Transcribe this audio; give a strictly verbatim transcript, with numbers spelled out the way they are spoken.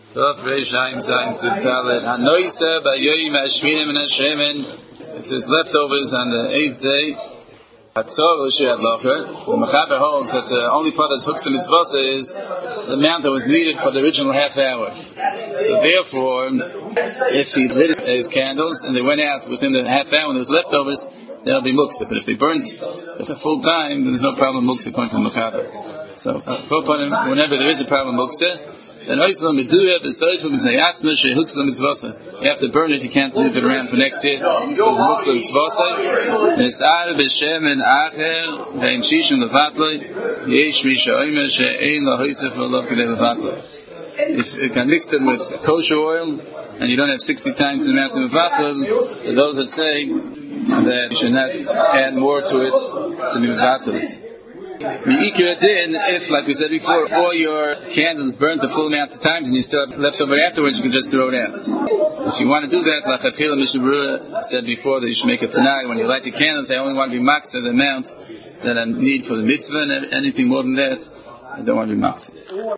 Tov Reish Ayin Zayin Sif Dalet Hanoisa Bayoyim Hashminim and Hashemin. If there's leftovers on the eighth day, Hatzor L'Shiyat Locher, the Mechaber holds that the only part that's hooked to mitzvah is the amount that was needed for the original half hour. So therefore, if he lit his candles and they went out within the half hour and there's leftovers, there'll be muksa. But if they burnt at a full time, then there's no problem muksa according to the Mechaber. So, uh, whenever there is a problem muksa, then you have to burn it, you can't leave it around for next year. If you can mix it with kosher oil and you don't have sixty times the amount of mevatel, those that say that you should not add more to it to be mevatel it. If, like we said before, all your candles burnt the full amount of times and you still have leftover afterwards, you can just throw it out. If you want to do that, like Atchila Mishnah Berurah said before, that you should make it tonight. When you light the candles, I only want to be maksa the amount that I need for the mitzvah, and anything more than that, I don't want to be maksa.